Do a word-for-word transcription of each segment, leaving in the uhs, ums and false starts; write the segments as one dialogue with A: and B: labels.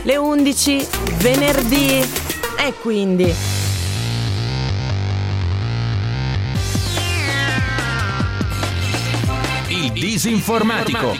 A: Le undici, venerdì, e quindi
B: il disinformatico.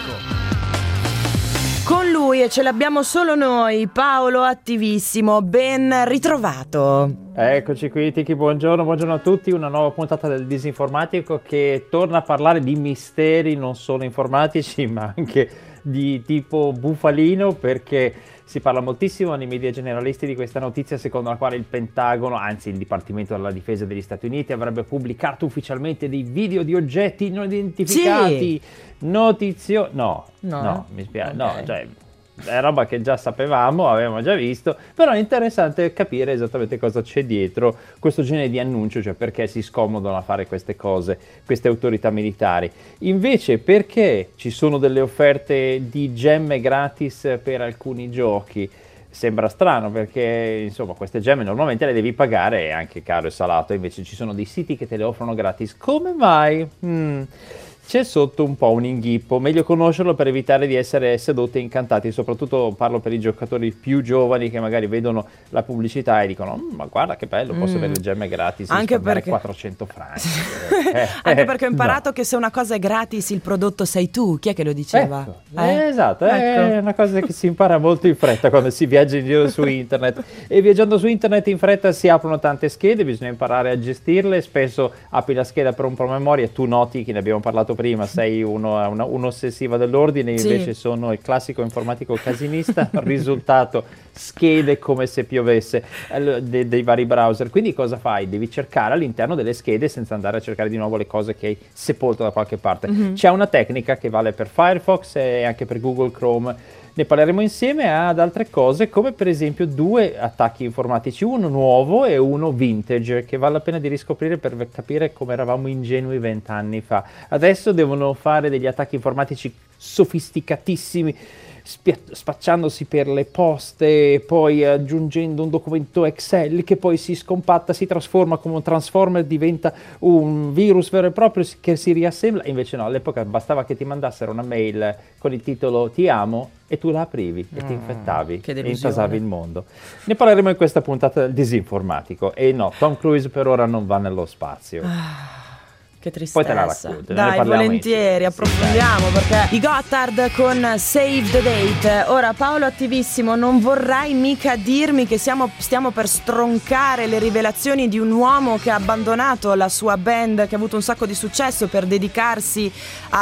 A: Con lui, e ce l'abbiamo solo noi, Paolo Attivissimo, ben ritrovato.
C: Eccoci qui, Tiki, buongiorno, buongiorno a tutti, una nuova puntata del disinformatico che torna a parlare di misteri non solo informatici ma anche di tipo bufalino, perché si parla moltissimo nei media generalisti di questa notizia secondo la quale il Pentagono, anzi il Dipartimento della Difesa degli Stati Uniti, avrebbe pubblicato ufficialmente dei video di oggetti non identificati. Sì. Notizio... No, no, no, mi spiace, okay. No, cioè... è roba che già sapevamo, avevamo già visto, però è interessante capire esattamente cosa c'è dietro questo genere di annuncio, cioè perché si scomodano a fare queste cose, queste autorità militari. Invece perché ci sono delle offerte di gemme gratis per alcuni giochi? Sembra strano perché insomma queste gemme normalmente le devi pagare, è anche caro e salato, invece ci sono dei siti che te le offrono gratis. Come mai? Hmm. C'è sotto un po' un inghippo, meglio conoscerlo per evitare di essere sedotti e incantati, soprattutto parlo per i giocatori più giovani che magari vedono la pubblicità e dicono ma guarda che bello, posso mm. avere le gemme gratis,
A: anche perché
C: quattrocento franchi.
A: eh, anche perché ho imparato no. che se una cosa è gratis il prodotto sei tu, chi è che lo diceva?
C: Ecco, eh? Esatto, ecco. È una cosa che si impara molto in fretta quando si viaggia in giro su internet, e viaggiando su internet in fretta si aprono tante schede, bisogna imparare a gestirle, spesso apri la scheda per un promemoria e tu noti, che ne abbiamo parlato prima, sei uno, una, un'ossessiva dell'ordine, sì. Invece sono il classico informatico casinista, risultato schede come se piovesse de, dei vari browser. Quindi cosa fai? Devi cercare all'interno delle schede senza andare a cercare di nuovo le cose che hai sepolto da qualche parte. Mm-hmm. C'è una tecnica che vale per Firefox e anche per Google Chrome. Ne parleremo insieme ad altre cose, come per esempio due attacchi informatici, uno nuovo e uno vintage, che vale la pena di riscoprire per capire come eravamo ingenui vent'anni fa. Adesso devono fare degli attacchi informatici sofisticatissimi, spia- spacciandosi per le poste, poi aggiungendo un documento Excel che poi si scompatta, si trasforma come un transformer, diventa un virus vero e proprio che si riassembla. Invece no, all'epoca bastava che ti mandassero una mail con il titolo ti amo e tu la aprivi e mm, ti infettavi e intasavi il mondo. Ne parleremo in questa puntata del disinformatico. E no, Tom Cruise per ora non va nello spazio.
A: Ah. Che tristezza.
C: Poi te la racconto.
A: Dai, volentieri, approfondiamo, sì, perché i Gotthard con Save the Date. Ora, Paolo Attivissimo, non vorrai mica dirmi che siamo, stiamo per stroncare le rivelazioni di un uomo che ha abbandonato la sua band, che ha avuto un sacco di successo, per dedicarsi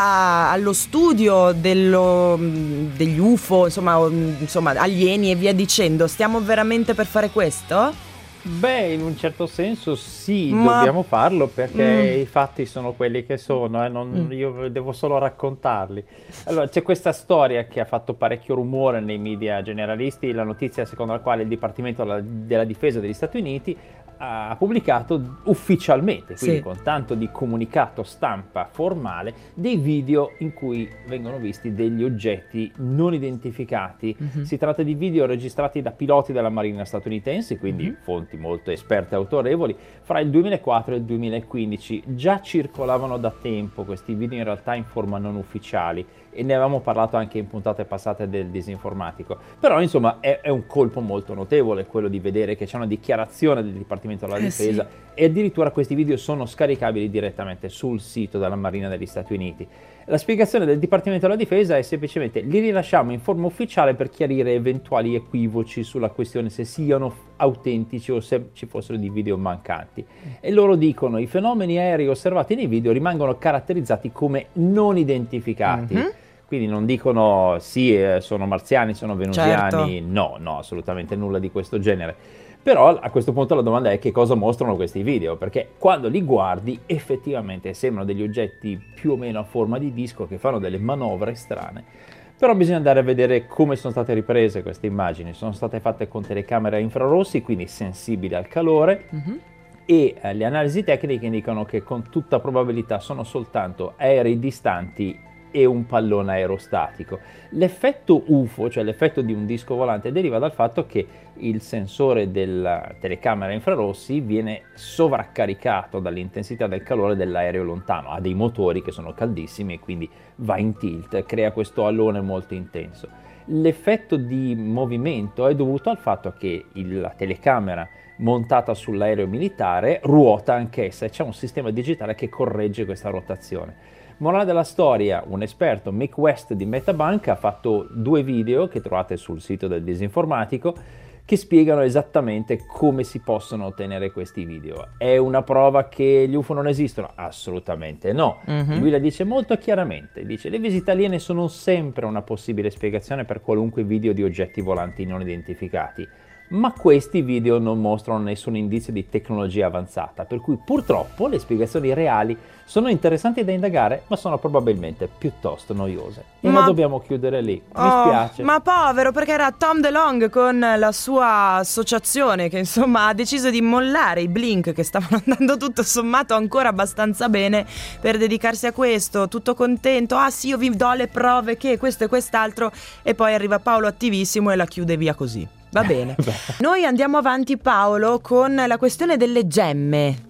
A: a, allo studio dello, degli U F O, insomma, insomma, alieni e via dicendo. Stiamo veramente per fare questo?
C: Beh, in un certo senso sì,
A: Ma...
C: dobbiamo farlo perché
A: mm.
C: i fatti sono quelli che sono, eh, non,
A: mm.
C: io devo solo raccontarli. Allora, c'è questa storia che ha fatto parecchio rumore nei media generalisti, la notizia secondo la quale il Dipartimento della, della Difesa degli Stati Uniti ha pubblicato ufficialmente, quindi sì, con tanto di comunicato stampa formale, dei video in cui vengono visti degli oggetti non identificati. Mm-hmm. Si tratta di video registrati da piloti della Marina statunitense, quindi mm-hmm. fonti molto esperte e autorevoli, fra il duemilaquattro e il duemilaquindici. Già circolavano da tempo questi video, in realtà in forma non ufficiali, e ne avevamo parlato anche in puntate passate del disinformatico. Però insomma è, è un colpo molto notevole quello di vedere che c'è una dichiarazione del Dipartimento della Difesa, eh sì, e addirittura questi video sono scaricabili direttamente sul sito della Marina degli Stati Uniti. La spiegazione del Dipartimento della Difesa è semplicemente: li rilasciamo in forma ufficiale per chiarire eventuali equivoci sulla questione se siano autentici o se ci fossero dei video mancanti. E loro dicono: i fenomeni aerei osservati nei video rimangono caratterizzati come non identificati. Mm-hmm. Quindi non dicono sì, eh, sono marziani, sono venusiani, certo. no, no, assolutamente nulla di questo genere. Però a questo punto la domanda è: che cosa mostrano questi video? Perché quando li guardi effettivamente sembrano degli oggetti più o meno a forma di disco che fanno delle manovre strane. Però bisogna andare a vedere come sono state riprese queste immagini. Sono state fatte con telecamere a infrarossi, quindi sensibili al calore, mm-hmm. e eh, le analisi tecniche indicano che con tutta probabilità sono soltanto aerei distanti e un pallone aerostatico. L'effetto U F O, cioè l'effetto di un disco volante, deriva dal fatto che il sensore della telecamera infrarossi viene sovraccaricato dall'intensità del calore dell'aereo lontano, ha dei motori che sono caldissimi e quindi va in tilt, crea questo alone molto intenso. L'effetto di movimento è dovuto al fatto che il, la telecamera montata sull'aereo militare ruota anch'essa e c'è un sistema digitale che corregge questa rotazione. Morale della storia, un esperto, Mick West di Metabank, ha fatto due video che trovate sul sito del Disinformatico che spiegano esattamente come si possono ottenere questi video. È una prova che gli U F O non esistono? Assolutamente no. Mm-hmm. Lui la dice molto chiaramente, dice le visite aliene sono sempre una possibile spiegazione per qualunque video di oggetti volanti non identificati, ma questi video non mostrano nessun indizio di tecnologia avanzata, per cui purtroppo le spiegazioni reali sono interessanti da indagare, ma sono probabilmente piuttosto noiose. E ma... la dobbiamo chiudere lì. Mi
A: oh,
C: spiace.
A: Ma povero, perché era Tom DeLonge con la sua associazione che insomma ha deciso di mollare i Blink, che stavano andando tutto sommato ancora abbastanza bene, per dedicarsi a questo, tutto contento. Ah sì, io vi do le prove che questo e quest'altro, e poi arriva Paolo attivissimo e la chiude via così. Va bene. Noi andiamo avanti, Paolo, con la questione delle gemme.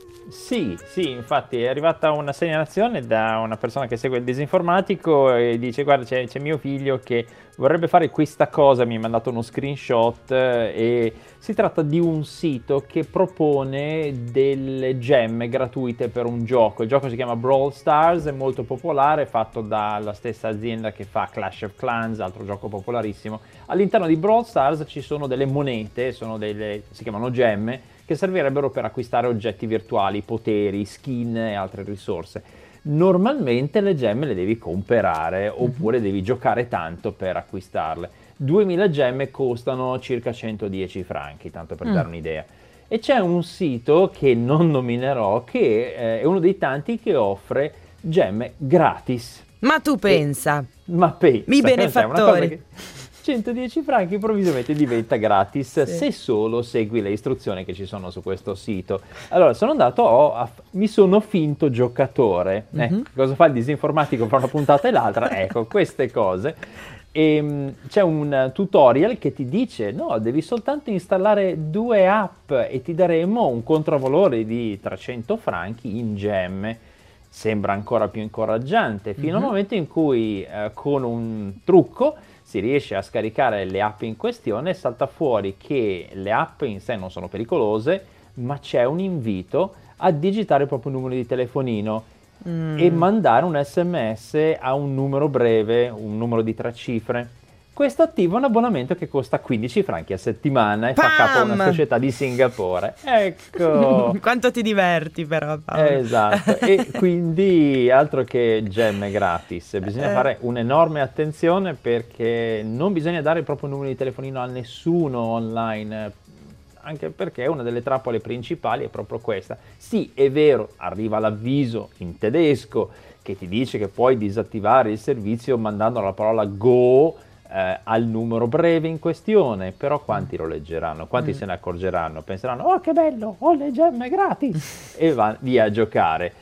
C: Sì, sì, infatti è arrivata una segnalazione da una persona che segue il Disinformatico e dice guarda c'è, c'è mio figlio che vorrebbe fare questa cosa, mi ha mandato uno screenshot e si tratta di un sito che propone delle gemme gratuite per un gioco. Il gioco si chiama Brawl Stars, è molto popolare, fatto dalla stessa azienda che fa Clash of Clans, altro gioco popolarissimo. All'interno di Brawl Stars ci sono delle monete, sono delle, si chiamano gemme, che servirebbero per acquistare oggetti virtuali, poteri, skin e altre risorse. Normalmente le gemme le devi comprare oppure mm-hmm. devi giocare tanto per acquistarle. duemila gemme costano circa centodieci franchi, tanto per mm. dare un'idea. E c'è un sito che non nominerò che eh, è uno dei tanti che offre gemme gratis.
A: Ma tu pensa?
C: E, ma pensa.
A: I benefattori.
C: centodieci franchi improvvisamente diventa gratis, sì. se solo segui le istruzioni che ci sono su questo sito. Allora sono andato, ho, a, mi sono finto giocatore. Mm-hmm. Ecco, cosa fa il Disinformatico fra una puntata e l'altra? Ecco, queste cose. E, um, c'è un tutorial che ti dice no, devi soltanto installare due app e ti daremo un controvalore di trecento franchi in gemme. Sembra ancora più incoraggiante, fino mm-hmm. al momento in cui eh, con un trucco si riesce a scaricare le app in questione, salta fuori che le app in sé non sono pericolose, ma c'è un invito a digitare il proprio numero di telefonino mm. e mandare un sms a un numero breve, un numero di tre cifre. Questo attiva un abbonamento che costa quindici franchi a settimana e Pam! Fa capo a una società di Singapore. Ecco!
A: Quanto ti diverti però, Paolo.
C: Esatto, e quindi altro che gemme gratis, bisogna eh. fare un'enorme attenzione perché non bisogna dare il proprio numero di telefonino a nessuno online, anche perché una delle trappole principali è proprio questa. Sì, è vero, arriva l'avviso in tedesco che ti dice che puoi disattivare il servizio mandando la parola go Eh, al numero breve in questione, però quanti lo leggeranno, quanti mm. se ne accorgeranno, penseranno oh che bello, ho le gemme gratis e va via a giocare.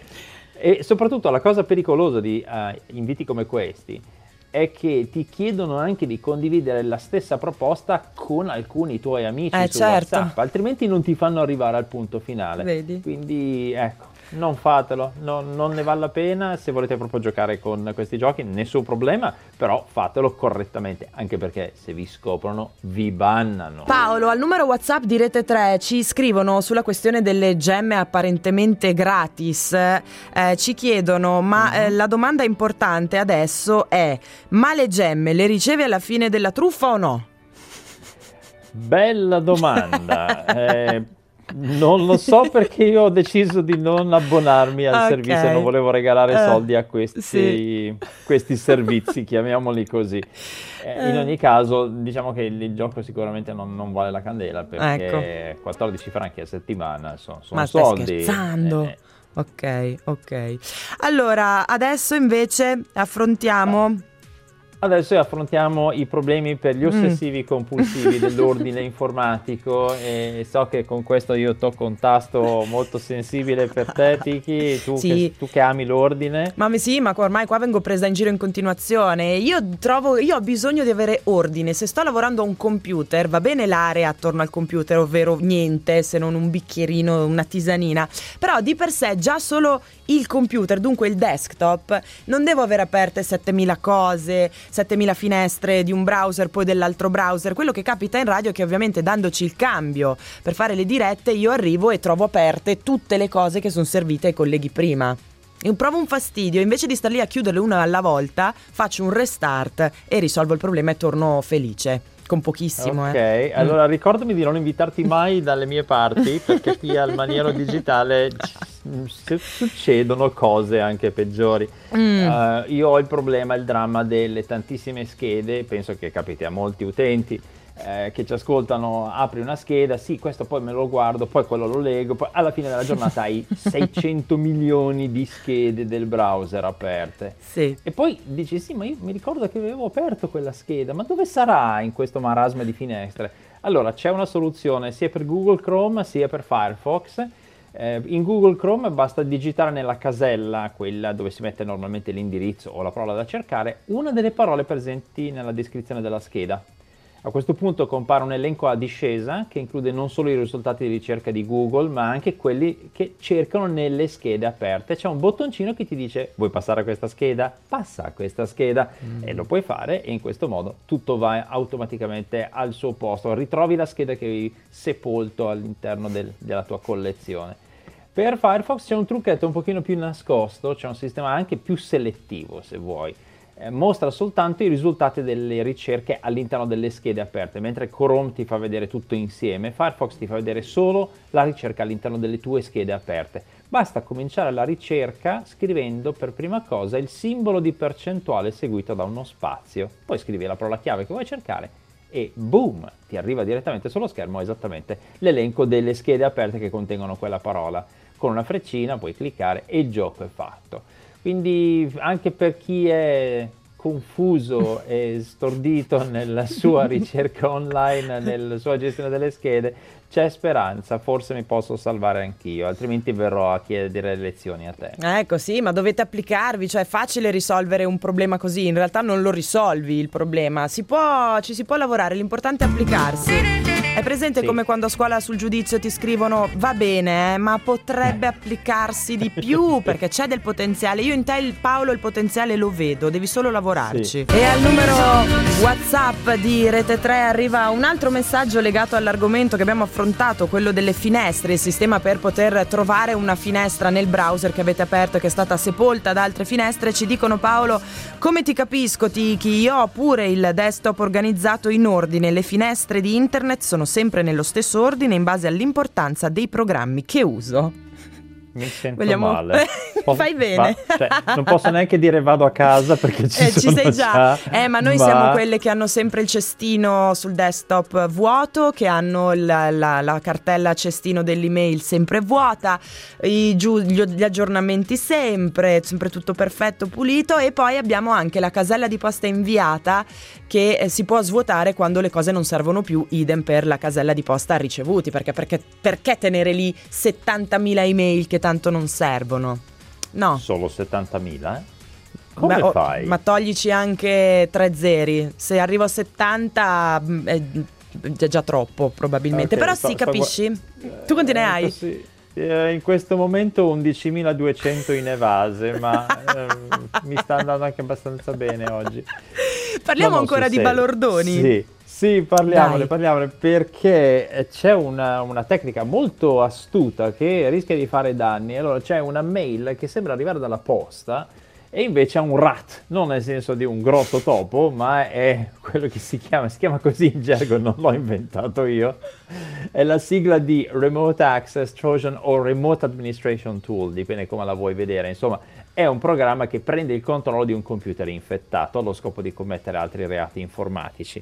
C: E soprattutto la cosa pericolosa di uh, inviti come questi è che ti chiedono anche di condividere la stessa proposta con alcuni tuoi amici
A: eh,
C: su
A: certo.
C: WhatsApp, altrimenti non ti fanno arrivare al punto finale.
A: Vedi?
C: Quindi ecco, non fatelo, no, non ne vale la pena. Se volete proprio giocare con questi giochi, nessun problema, però fatelo correttamente, anche perché se vi scoprono vi bannano.
A: Paolo, al numero WhatsApp di Rete tre ci scrivono sulla questione delle gemme apparentemente gratis, eh, ci chiedono ma mm-hmm. eh, la domanda importante adesso è: ma le gemme le ricevi alla fine della truffa o no?
C: Bella domanda. eh, Non lo so perché io ho deciso di non abbonarmi al okay. servizio, non volevo regalare uh, soldi a questi, sì. questi servizi, chiamiamoli così. Eh, in ogni caso, diciamo che il gioco sicuramente non, non vale la candela perché ecco. quattordici franchi a settimana sono, sono
A: Ma
C: soldi.
A: Ma stai scherzando?
C: Eh,
A: ok, ok. Allora, adesso invece affrontiamo...
C: Adesso affrontiamo i problemi per gli ossessivi mm. compulsivi dell'ordine informatico e so che con questo io tocco un tasto molto sensibile per te, Tiki, tu, sì. che, tu che ami l'ordine.
A: Ma sì, ma ormai qua vengo presa in giro in continuazione. Io trovo, io ho bisogno di avere ordine. Se sto lavorando a un computer, va bene l'area attorno al computer, ovvero niente, se non un bicchierino, una tisanina, però di per sé già solo il computer, dunque il desktop, non devo avere aperte settemila cose, settemila finestre di un browser, poi dell'altro browser. Quello che capita in radio è che ovviamente dandoci il cambio per fare le dirette io arrivo e trovo aperte tutte le cose che sono servite ai colleghi prima. E provo un fastidio, invece di star lì a chiuderle una alla volta, faccio un restart e risolvo il problema e torno felice. Con pochissimo.
C: Ok,
A: eh.
C: allora ricordami di non invitarti mai dalle mie parti, perché qui al Maniero Digitale succedono cose anche peggiori. Mm. Uh, io ho il problema, il dramma delle tantissime schede, penso che capiti a molti utenti, Eh, che ci ascoltano. Apri una scheda, sì, questo poi me lo guardo, poi quello lo leggo, poi alla fine della giornata hai seicento milioni di schede del browser aperte.
A: Sì.
C: E poi dici, sì, ma io mi ricordo che avevo aperto quella scheda, ma dove sarà in questo marasma di finestre? Allora, c'è una soluzione sia per Google Chrome sia per Firefox. Eh, in Google Chrome basta digitare nella casella, quella dove si mette normalmente l'indirizzo o la parola da cercare, una delle parole presenti nella descrizione della scheda. A questo punto compare un elenco a discesa che include non solo i risultati di ricerca di Google, ma anche quelli che cercano nelle schede aperte. C'è un bottoncino che ti dice: vuoi passare a questa scheda? Passa a questa scheda. Mm. E lo puoi fare, e in questo modo tutto va automaticamente al suo posto. Ritrovi la scheda che avevi sepolto all'interno del, della tua collezione. Per Firefox c'è un trucchetto un pochino più nascosto, c'è un sistema anche più selettivo, se vuoi. Mostra soltanto i risultati delle ricerche all'interno delle schede aperte, mentre Chrome ti fa vedere tutto insieme, Firefox ti fa vedere solo la ricerca all'interno delle tue schede aperte. Basta cominciare la ricerca scrivendo per prima cosa il simbolo di percentuale seguito da uno spazio, poi scrivi la parola chiave che vuoi cercare e boom, ti arriva direttamente sullo schermo esattamente l'elenco delle schede aperte che contengono quella parola. Con una freccina puoi cliccare e il gioco è fatto. Quindi anche per chi è confuso e stordito nella sua ricerca online, nella sua gestione delle schede, c'è speranza, forse mi posso salvare anch'io, altrimenti verrò a chiedere lezioni a te.
A: Ecco, sì, ma dovete applicarvi, cioè è facile risolvere un problema così, in realtà non lo risolvi il problema, si può, ci si può lavorare, l'importante è applicarsi. È presente sì. Come quando a scuola sul giudizio ti scrivono va bene, eh, ma potrebbe applicarsi di più perché c'è del potenziale. Io in te, il Paolo, il potenziale lo vedo, devi solo lavorarci. Sì. E al numero WhatsApp di Rete tre arriva un altro messaggio legato all'argomento che abbiamo affrontato, quello delle finestre, il sistema per poter trovare una finestra nel browser che avete aperto e che è stata sepolta da altre finestre. Ci dicono: Paolo, come ti capisco Tiki, io ho pure il desktop organizzato in ordine, le finestre di internet sono sempre nello stesso ordine in base all'importanza dei programmi che uso.
C: Mi sento
A: Vogliamo...
C: male.
A: Fai bene.
C: Va, cioè, non posso neanche dire vado a casa perché ci
A: eh,
C: sono
A: ci sei già.
C: già.
A: Eh, ma noi
C: ma...
A: siamo quelle che hanno sempre il cestino sul desktop vuoto, che hanno la, la, la cartella cestino dell'email sempre vuota, i, giù, gli, gli aggiornamenti sempre, sempre tutto perfetto, pulito, e poi abbiamo anche la casella di posta inviata che eh, si può svuotare quando le cose non servono più, idem per la casella di posta ricevuti, perché, perché, perché tenere lì settantamila email che tanto non servono? No.
C: Solo settantamila, eh? Come
A: Beh,
C: fai?
A: Oh, ma toglici anche tre zeri. Se arrivo a settanta è già troppo probabilmente. Okay, Però sto, sì, sto capisci? Gu- tu quanti ne hai?
C: Eh, sì. eh, in questo momento undicimiladuecento in evase, ma eh, mi sta andando anche abbastanza bene oggi.
A: Parliamo no, ancora di serio. balordoni?
C: Sì. Sì, parliamone, parliamone, perché c'è una, una tecnica molto astuta che rischia di fare danni. Allora, c'è una mail che sembra arrivare dalla posta e invece ha un rat, non nel senso di un grosso topo, ma è quello che si chiama, si chiama così in gergo, non l'ho inventato io, è la sigla di Remote Access Trojan o Remote Administration Tool, dipende come la vuoi vedere. Insomma, è un programma che prende il controllo di un computer infettato allo scopo di commettere altri reati informatici.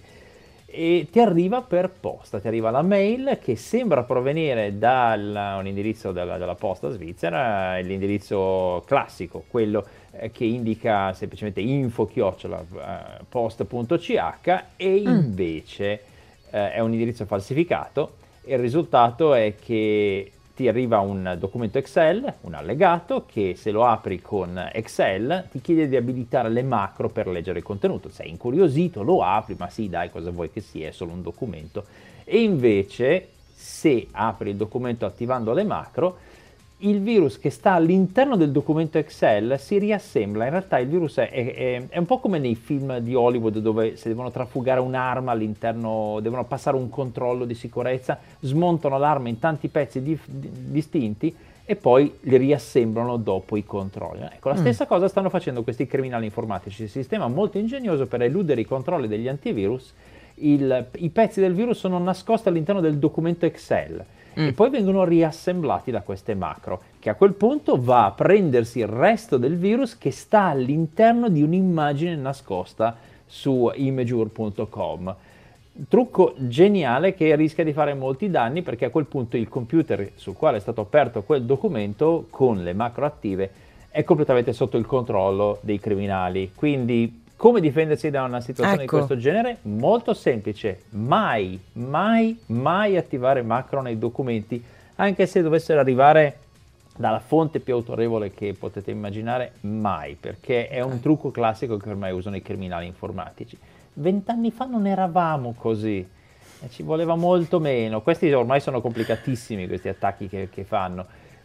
C: E ti arriva per posta, ti arriva la mail che sembra provenire da un indirizzo della, della posta svizzera, l'indirizzo classico, quello eh, che indica semplicemente info chiocciola post punto c h, e invece eh, è un indirizzo falsificato. E il risultato è che ti arriva un documento Excel, un allegato, che se lo apri con Excel ti chiede di abilitare le macro per leggere il contenuto. Sei incuriosito, lo apri, ma sì dai, cosa vuoi che sia, è solo un documento. E invece, se apri il documento attivando le macro, il virus che sta all'interno del documento Excel si riassembla. In realtà il virus è, è, è un po' come nei film di Hollywood, dove se devono trafugare un'arma all'interno, devono passare un controllo di sicurezza, smontano l'arma in tanti pezzi di, di, distinti e poi li riassemblano dopo i controlli. Ecco, la mm. stessa cosa stanno facendo questi criminali informatici. Il sistema molto ingegnoso per eludere i controlli degli antivirus. Il, i pezzi del virus sono nascosti all'interno del documento Excel mm. e poi vengono riassemblati da queste macro, che a quel punto va a prendersi il resto del virus che sta all'interno di un'immagine nascosta su imageur punto com. Trucco geniale che rischia di fare molti danni, perché a quel punto il computer sul quale è stato aperto quel documento con le macro attive è completamente sotto il controllo dei criminali. Quindi come difendersi da una situazione
A: ecco.
C: di questo genere? Molto semplice: mai, mai, mai attivare macro nei documenti, anche se dovessero arrivare dalla fonte più autorevole che potete immaginare, mai, perché è un trucco classico che ormai usano i criminali informatici. Vent'anni fa non eravamo così, e ci voleva molto meno. Questi ormai sono complicatissimi, questi attacchi che, che fanno,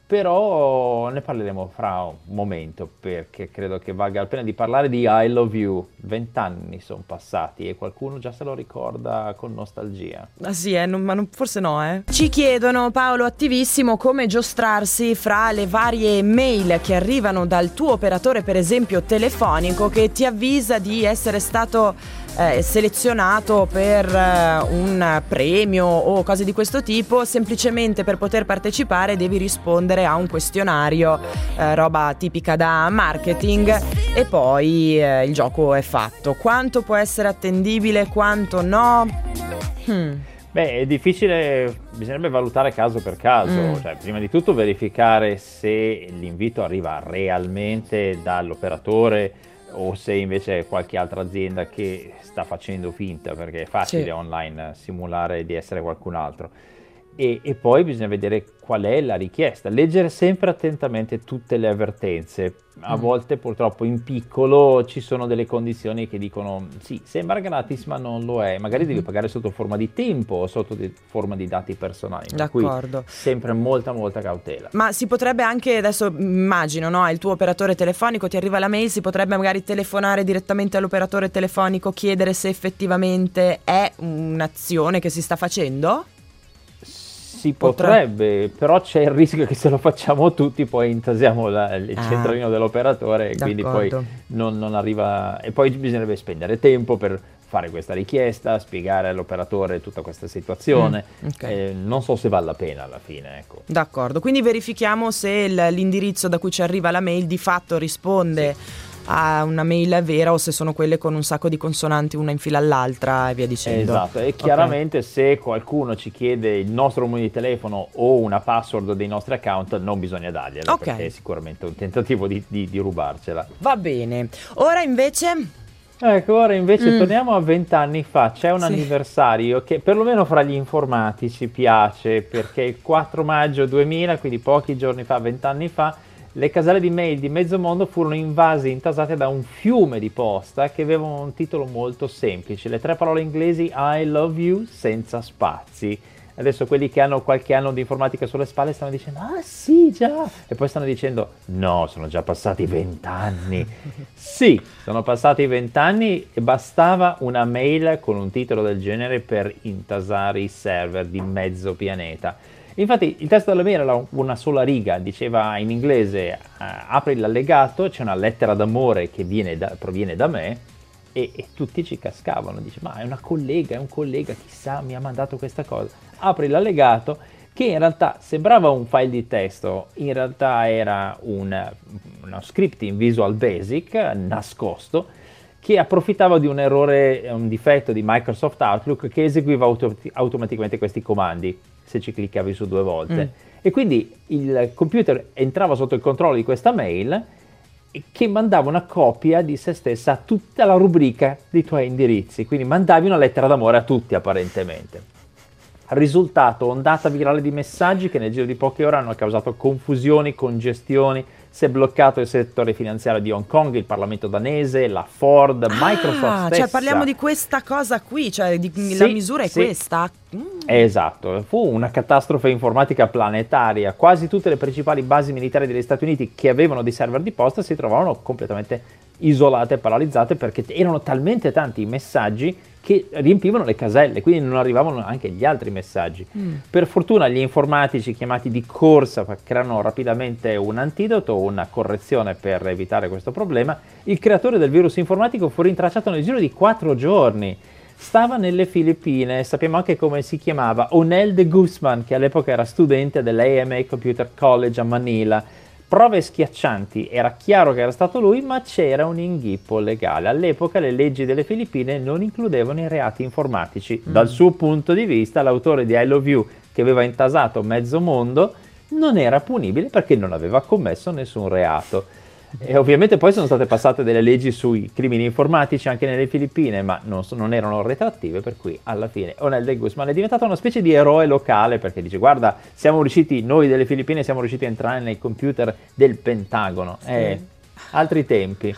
C: però ne parleremo fra un momento, perché credo che valga la pena di parlare di I Love You. Vent'anni sono passati e qualcuno già se lo ricorda con nostalgia.
A: Ah sì, eh, non, ma non, forse no, eh. Ci chiedono, Paolo Attivissimo, come giostrarsi fra le varie mail che arrivano dal tuo operatore, per esempio telefonico, che ti avvisa di essere stato Eh, selezionato per eh, un premio o cose di questo tipo. Semplicemente per poter partecipare devi rispondere a un questionario, eh, roba tipica da marketing, e poi eh, il gioco è fatto. Quanto può essere attendibile, quanto no? Hmm.
C: Beh, è difficile, bisognerebbe valutare caso per caso, mm. cioè prima di tutto verificare se l'invito arriva realmente dall'operatore o se invece è qualche altra azienda che sta facendo finta, perché è facile sì. online simulare di essere qualcun altro. E, e poi bisogna vedere qual è la richiesta, leggere sempre attentamente tutte le avvertenze. A mm. volte purtroppo in piccolo ci sono delle condizioni che dicono sì, sembra gratis ma non lo è, magari devi pagare sotto forma di tempo o sotto di forma di dati personali.
A: D'accordo.
C: Sempre molta molta cautela.
A: Ma si potrebbe anche, adesso immagino, no, il tuo operatore telefonico, ti arriva la mail, si potrebbe magari telefonare direttamente all'operatore telefonico, chiedere se effettivamente è un'azione che si sta facendo?
C: Si potrebbe, però c'è il rischio che se lo facciamo tutti poi intasiamo la, il
A: ah,
C: centralino dell'operatore e quindi poi non, non arriva, e poi bisognerebbe spendere tempo per fare questa richiesta, spiegare all'operatore tutta questa situazione. Mm, okay. eh, non so se vale la pena alla fine, ecco.
A: D'accordo, quindi verifichiamo se il, l'indirizzo da cui ci arriva la mail di fatto risponde sì. a una mail vera o se sono quelle con un sacco di consonanti una in fila all'altra e via dicendo.
C: Esatto, e chiaramente okay. se qualcuno ci chiede il nostro numero di telefono o una password dei nostri account non bisogna dargliela, okay. perché è sicuramente un tentativo di, di, di rubarcela.
A: Va bene, ora invece...
C: Ecco, ora invece mm. torniamo a vent'anni fa. C'è un sì. anniversario che perlomeno fra gli informatici piace, perché il quattro maggio duemila, quindi pochi giorni fa, vent'anni fa, le caselle di mail di mezzo mondo furono invase e intasate da un fiume di posta che avevano un titolo molto semplice, le tre parole inglesi I love you senza spazi. Adesso quelli che hanno qualche anno di informatica sulle spalle stanno dicendo ah sì già, e poi stanno dicendo no, sono già passati vent'anni. Sì, sono passati vent'anni e bastava una mail con un titolo del genere per intasare i server di mezzo pianeta. Infatti il testo della mail era una sola riga, diceva in inglese uh, apri l'allegato, c'è una lettera d'amore che viene da, proviene da me, e, e tutti ci cascavano, dice ma è una collega, è un collega, chissà mi ha mandato questa cosa. Apri l'allegato che in realtà sembrava un file di testo, in realtà era un, uno script in Visual Basic nascosto che approfittava di un errore, un difetto di Microsoft Outlook che eseguiva auto- automaticamente questi comandi se ci cliccavi su due volte. Mm. E quindi il computer entrava sotto il controllo di questa mail che mandava una copia di se stessa a tutta la rubrica dei tuoi indirizzi, quindi mandavi una lettera d'amore a tutti apparentemente. Risultato, ondata virale di messaggi che nel giro di poche ore hanno causato confusioni, congestioni, si è bloccato il settore finanziario di Hong Kong, il Parlamento danese, la Ford,
A: ah,
C: Microsoft stessa.
A: Cioè parliamo di questa cosa qui, cioè di,
C: sì,
A: la misura è
C: sì.
A: questa? Mm.
C: Esatto, fu una catastrofe informatica planetaria. Quasi tutte le principali basi militari degli Stati Uniti che avevano dei server di posta si trovavano completamente isolate e paralizzate perché erano talmente tanti i messaggi che riempivano le caselle, quindi non arrivavano anche gli altri messaggi. Mm. Per fortuna gli informatici chiamati di corsa creano rapidamente un antidoto, una correzione per evitare questo problema. Il creatore del virus informatico fu rintracciato nel giro di quattro giorni. Stava nelle Filippine, sappiamo anche come si chiamava, Onel de Guzman, che all'epoca era studente dell'A M A Computer College a Manila. Prove schiaccianti, era chiaro che era stato lui, ma c'era un inghippo legale. All'epoca le leggi delle Filippine non includevano i reati informatici. Mm. Dal suo punto di vista, l'autore di I Love You, che aveva intasato mezzo mondo, non era punibile perché non aveva commesso nessun reato. E ovviamente poi sono state passate delle leggi sui crimini informatici anche nelle Filippine, ma non, so, non erano retrattive, per cui alla fine Onel de Guzman è diventato una specie di eroe locale perché dice: guarda, siamo riusciti, noi delle Filippine siamo riusciti a entrare nei computer del Pentagono. Sì. Eh, altri tempi.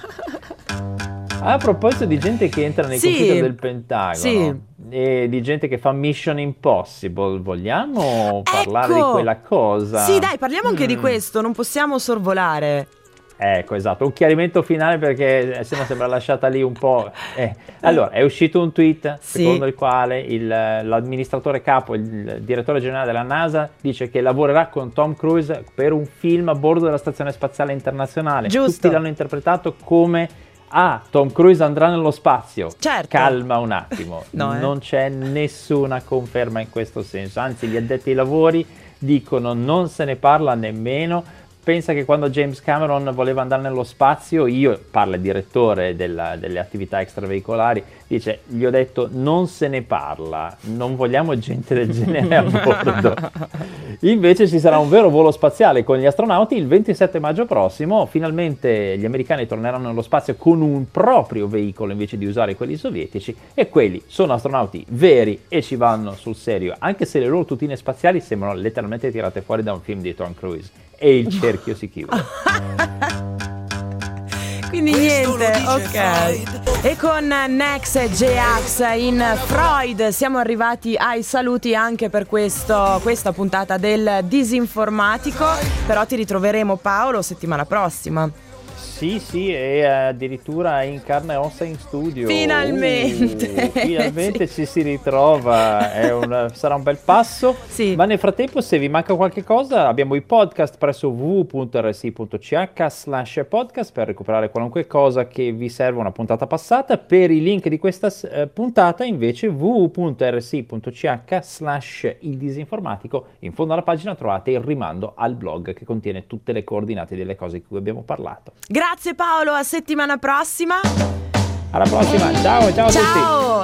C: A proposito di gente che entra nei sì. computer del Pentagono, sì. e di gente che fa Mission Impossible, vogliamo parlare
A: ecco.
C: di quella cosa?
A: Sì, dai, parliamo anche mm. di questo, non possiamo sorvolare.
C: Ecco, esatto, un chiarimento finale perché se no sembra lasciata lì un po'. Eh. Allora, è uscito un tweet sì. secondo il quale il, l'amministratore capo, il direttore generale della NASA, dice che lavorerà con Tom Cruise per un film a bordo della Stazione Spaziale Internazionale.
A: Giusto.
C: Tutti l'hanno interpretato come ah, Tom Cruise andrà nello spazio.
A: Certo.
C: Calma un attimo, no, eh. non c'è nessuna conferma in questo senso, anzi gli addetti ai lavori dicono non se ne parla nemmeno. Pensa che quando James Cameron voleva andare nello spazio, io, parla il direttore della, delle attività extraveicolari, dice, gli ho detto non se ne parla, non vogliamo gente del genere a bordo. Invece ci sarà un vero volo spaziale con gli astronauti il ventisette maggio prossimo, finalmente gli americani torneranno nello spazio con un proprio veicolo invece di usare quelli sovietici, e quelli sono astronauti veri e ci vanno sul serio, anche se le loro tutine spaziali sembrano letteralmente tirate fuori da un film di Tom Cruise. E il cerchio si chiude.
A: Quindi niente, ok. E con Nex e J-Ax in Freud siamo arrivati ai saluti anche per questo, questa puntata del Disinformatico. Però ti ritroveremo, Paolo, settimana prossima.
C: Sì, sì, e addirittura in carne e ossa in studio.
A: Finalmente!
C: Uh, finalmente sì. Ci si ritrova, è un, sarà un bel passo.
A: Sì.
C: Ma nel frattempo, se vi manca qualche cosa, abbiamo i podcast presso w w w punto r s i punto c h slash podcast per recuperare qualunque cosa che vi serva una puntata passata. Per i link di questa uh, puntata, invece, w w w punto r s i punto c h slash il disinformatico. In fondo alla pagina trovate il rimando al blog che contiene tutte le coordinate delle cose di cui abbiamo parlato.
A: Grazie Paolo, a settimana prossima.
C: Alla prossima, ciao, ciao, ciao a tutti.
A: Ciao.